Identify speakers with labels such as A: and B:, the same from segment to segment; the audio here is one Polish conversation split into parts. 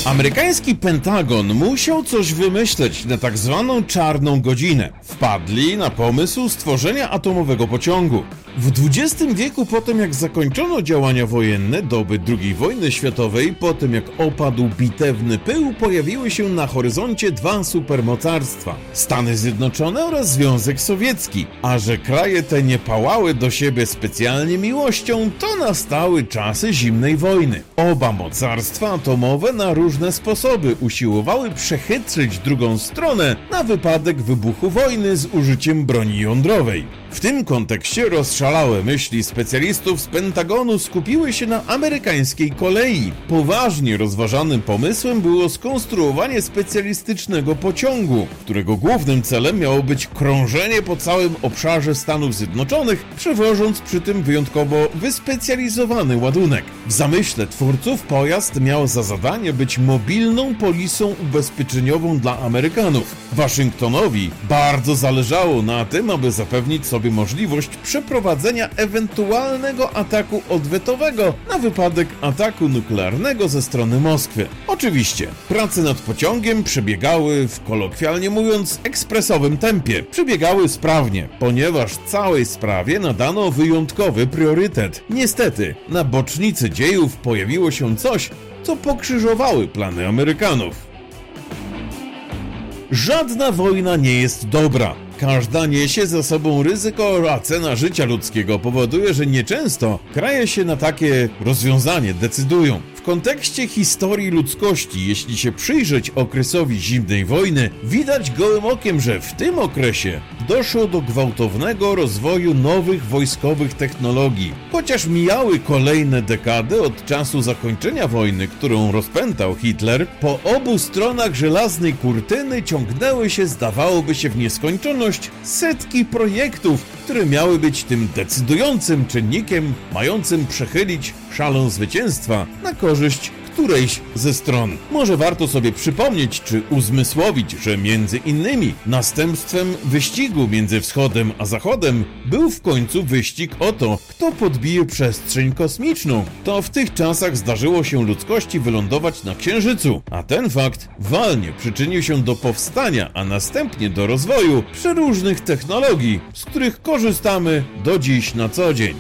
A: Amerykański Pentagon musiał coś wymyśleć na tak zwaną czarną godzinę. Wpadli na pomysł stworzenia atomowego pociągu. W XX wieku, po tym jak zakończono działania wojenne doby II wojny światowej, po tym jak opadł bitewny pył, pojawiły się na horyzoncie dwa supermocarstwa – Stany Zjednoczone oraz Związek Sowiecki. A że kraje te nie pałały do siebie specjalnie miłością, to nastały czasy zimnej wojny. Oba mocarstwa atomowe na różne sposoby usiłowały przechytrzyć drugą stronę na wypadek wybuchu wojny z użyciem broni jądrowej. W tym kontekście rozszalałe myśli specjalistów z Pentagonu skupiły się na amerykańskiej kolei. Poważnie rozważanym pomysłem było skonstruowanie specjalistycznego pociągu, którego głównym celem miało być krążenie po całym obszarze Stanów Zjednoczonych, przewożąc przy tym wyjątkowo wyspecjalizowany ładunek. W zamyśle twórców pojazd miał za zadanie być mobilną polisą ubezpieczeniową dla Amerykanów. Waszyngtonowi bardzo zależało na tym, aby zapewnić sobie możliwość przeprowadzenia ewentualnego ataku odwetowego na wypadek ataku nuklearnego ze strony Moskwy. Oczywiście, prace nad pociągiem przebiegały w, kolokwialnie mówiąc, ekspresowym tempie. Przebiegały sprawnie, ponieważ całej sprawie nadano wyjątkowy priorytet. Niestety, na bocznicy dziejów pojawiło się coś, co pokrzyżowały plany Amerykanów. Żadna wojna nie jest dobra. Każda niesie za sobą ryzyko, a cena życia ludzkiego powoduje, że nieczęsto kraje się na takie rozwiązanie decydują. W kontekście historii ludzkości, jeśli się przyjrzeć okresowi zimnej wojny, widać gołym okiem, że w tym okresie doszło do gwałtownego rozwoju nowych wojskowych technologii. Chociaż mijały kolejne dekady od czasu zakończenia wojny, którą rozpętał Hitler, po obu stronach żelaznej kurtyny ciągnęły się, zdawałoby się, w nieskończoność setki projektów, które miały być tym decydującym czynnikiem mającym przechylić szalę zwycięstwa na korzyść którejś ze stron. Może warto sobie przypomnieć czy uzmysłowić, że między innymi następstwem wyścigu między wschodem a zachodem był w końcu wyścig o to, kto podbije przestrzeń kosmiczną. To w tych czasach zdarzyło się ludzkości wylądować na Księżycu, a ten fakt walnie przyczynił się do powstania, a następnie do rozwoju przeróżnych technologii, z których korzystamy do dziś na co dzień.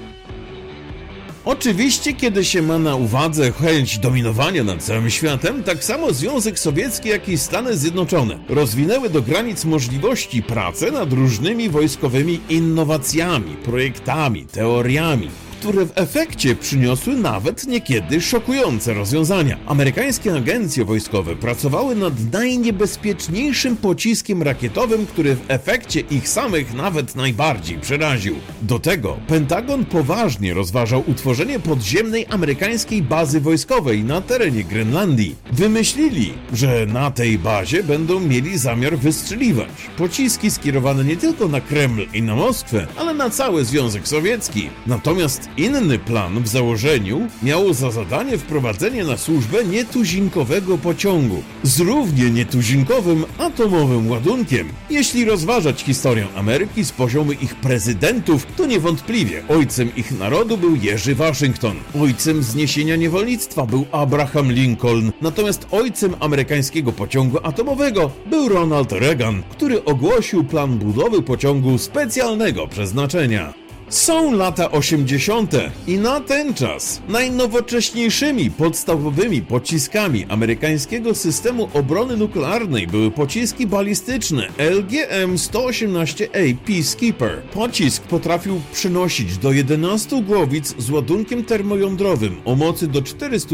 A: Oczywiście, kiedy się ma na uwadze chęć dominowania nad całym światem, tak samo Związek Sowiecki, jak i Stany Zjednoczone rozwinęły do granic możliwości pracę nad różnymi wojskowymi innowacjami, projektami, teoriami, które w efekcie przyniosły nawet niekiedy szokujące rozwiązania. Amerykańskie agencje wojskowe pracowały nad najniebezpieczniejszym pociskiem rakietowym, który w efekcie ich samych nawet najbardziej przeraził. Do tego Pentagon poważnie rozważał utworzenie podziemnej amerykańskiej bazy wojskowej na terenie Grenlandii. Wymyślili, że na tej bazie będą mieli zamiar wystrzeliwać pociski skierowane nie tylko na Kreml i na Moskwę, ale na cały Związek Sowiecki. Natomiast inny plan w założeniu miał za zadanie wprowadzenie na służbę nietuzinkowego pociągu z równie nietuzinkowym atomowym ładunkiem. Jeśli rozważać historię Ameryki z poziomu ich prezydentów, to niewątpliwie ojcem ich narodu był Jerzy Waszyngton, ojcem zniesienia niewolnictwa był Abraham Lincoln, natomiast ojcem amerykańskiego pociągu atomowego był Ronald Reagan, który ogłosił plan budowy pociągu specjalnego przeznaczenia. Są lata 80. i na ten czas najnowocześniejszymi podstawowymi pociskami amerykańskiego systemu obrony nuklearnej były pociski balistyczne LGM-118A Peacekeeper. Pocisk potrafił przynosić do 11 głowic z ładunkiem termojądrowym o mocy do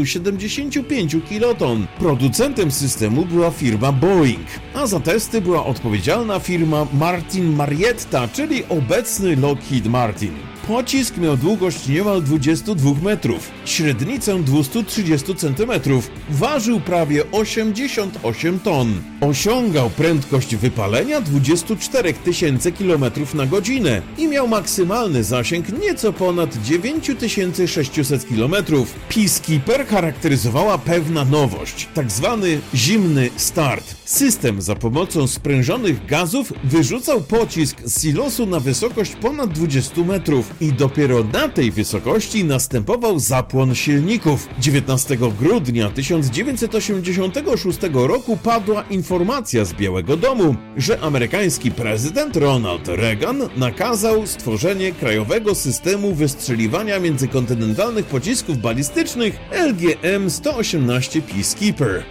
A: 475 kiloton. Producentem systemu była firma Boeing, a za testy była odpowiedzialna firma Martin Marietta, czyli obecny Lockheed Martin. Pocisk miał długość niemal 22 metrów, średnicę 230 cm, ważył prawie 88 ton. Osiągał prędkość wypalenia 24 000 km na godzinę i miał maksymalny zasięg nieco ponad 9600 km. Peacekeeper charakteryzowała pewna nowość, tak zwany zimny start. System za pomocą sprężonych gazów wyrzucał pocisk z silosu na wysokość ponad 20 metrów. i dopiero na tej wysokości następował zapłon silników. 19 grudnia 1986 roku padła informacja z Białego Domu, że amerykański prezydent Ronald Reagan nakazał stworzenie krajowego systemu wystrzeliwania międzykontynentalnych pocisków balistycznych LGM-118 Peacekeeper.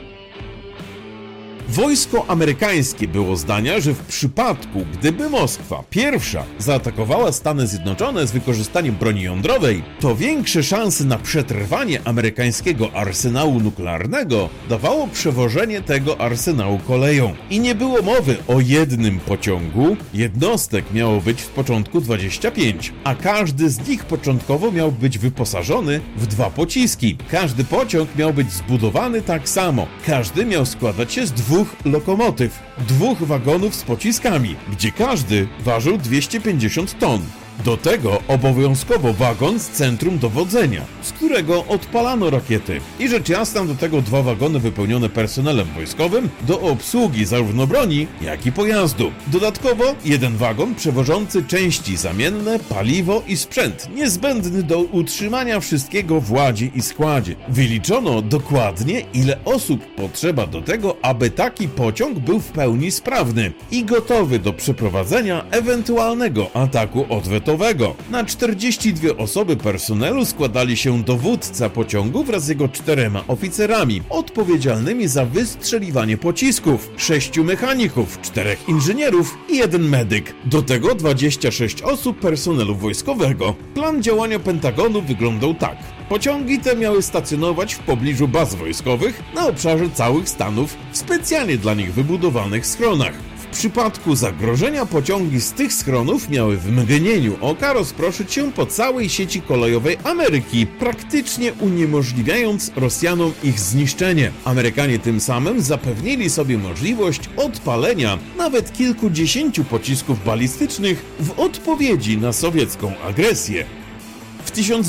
A: Wojsko amerykańskie było zdania, że w przypadku, gdyby Moskwa pierwsza zaatakowała Stany Zjednoczone z wykorzystaniem broni jądrowej, to większe szanse na przetrwanie amerykańskiego arsenału nuklearnego dawało przewożenie tego arsenału koleją. I nie było mowy o jednym pociągu, jednostek miało być w początku 25, a każdy z nich początkowo miał być wyposażony w 2 pociski. Każdy pociąg miał być zbudowany tak samo, każdy miał składać się z 2 lokomotyw, 2 wagonów z pociskami, gdzie każdy ważył 250 ton. Do tego obowiązkowo wagon z centrum dowodzenia, z którego odpalano rakiety. I rzecz jasna do tego 2 wagony wypełnione personelem wojskowym do obsługi zarówno broni, jak i pojazdu. Dodatkowo 1 wagon przewożący części zamienne, paliwo i sprzęt niezbędny do utrzymania wszystkiego w ładzie i składzie. Wyliczono dokładnie, ile osób potrzeba do tego, aby taki pociąg był w pełni sprawny i gotowy do przeprowadzenia ewentualnego ataku odwetowego. Na 42 osoby personelu składali się dowódca pociągu wraz z jego 4 oficerami odpowiedzialnymi za wystrzeliwanie pocisków, 6 mechaników, 4 inżynierów i 1 medyk. Do tego 26 osób personelu wojskowego. Plan działania Pentagonu wyglądał tak. Pociągi te miały stacjonować w pobliżu baz wojskowych na obszarze całych Stanów w specjalnie dla nich wybudowanych schronach. W przypadku zagrożenia pociągi z tych schronów miały w mgnieniu oka rozproszyć się po całej sieci kolejowej Ameryki, praktycznie uniemożliwiając Rosjanom ich zniszczenie. Amerykanie tym samym zapewnili sobie możliwość odpalenia nawet kilkudziesięciu pocisków balistycznych w odpowiedzi na sowiecką agresję. W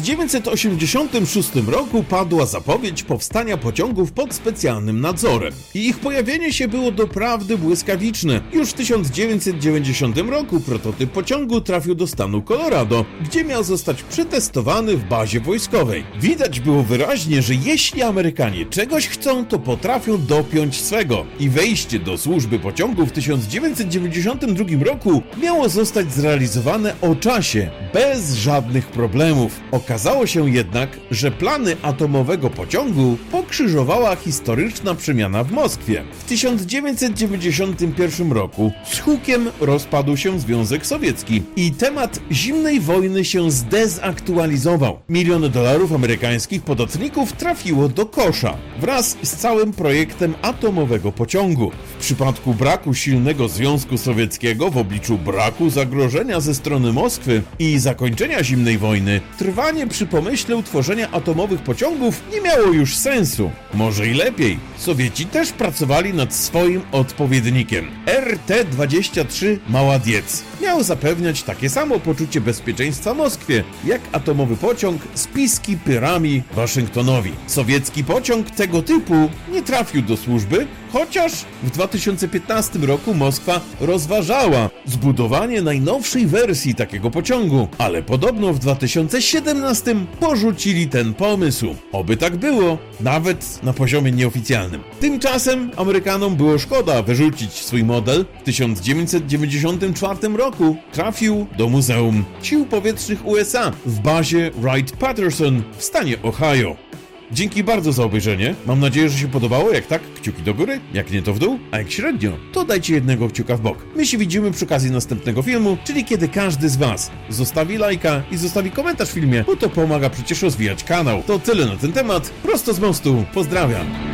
A: 1986 roku padła zapowiedź powstania pociągów pod specjalnym nadzorem i ich pojawienie się było doprawdy błyskawiczne. Już w 1990 roku prototyp pociągu trafił do stanu Colorado, gdzie miał zostać przetestowany w bazie wojskowej. Widać było wyraźnie, że jeśli Amerykanie czegoś chcą, to potrafią dopiąć swego i wejście do służby pociągu w 1992 roku miało zostać zrealizowane o czasie, bez żadnych problemów. Okazało się jednak, że plany atomowego pociągu pokrzyżowała historyczna przemiana w Moskwie. W 1991 roku z hukiem rozpadł się Związek Sowiecki i temat zimnej wojny się zdezaktualizował. Miliony dolarów amerykańskich podatników trafiło do kosza wraz z całym projektem atomowego pociągu. W przypadku braku silnego Związku Sowieckiego w obliczu braku zagrożenia ze strony Moskwy i zakończenia zimnej wojny, trwanie przy pomyśle utworzenia atomowych pociągów nie miało już sensu. Może i lepiej. Sowieci też pracowali nad swoim odpowiednikiem. RT-23 Maładiec miał zapewniać takie samo poczucie bezpieczeństwa Moskwie, jak atomowy pociąg z Peacekeeperami Waszyngtonowi. Sowiecki pociąg tego typu nie trafił do służby, chociaż w 2015 roku Moskwa rozważała zbudowanie najnowszej wersji takiego pociągu, ale podobno w 2017 porzucili ten pomysł. Oby tak było, nawet na poziomie nieoficjalnym. Tymczasem Amerykanom było szkoda wyrzucić swój model. W 1994 roku trafił do Muzeum Sił Powietrznych USA w bazie Wright-Patterson w stanie Ohio. Dzięki bardzo za obejrzenie. Mam nadzieję, że się podobało. Jak tak, kciuki do góry, jak nie to w dół, a jak średnio, to dajcie jednego kciuka w bok. My się widzimy przy okazji następnego filmu, czyli kiedy każdy z was zostawi lajka i zostawi komentarz w filmie, bo to pomaga przecież rozwijać kanał. To tyle na ten temat. Prosto z mostu. Pozdrawiam.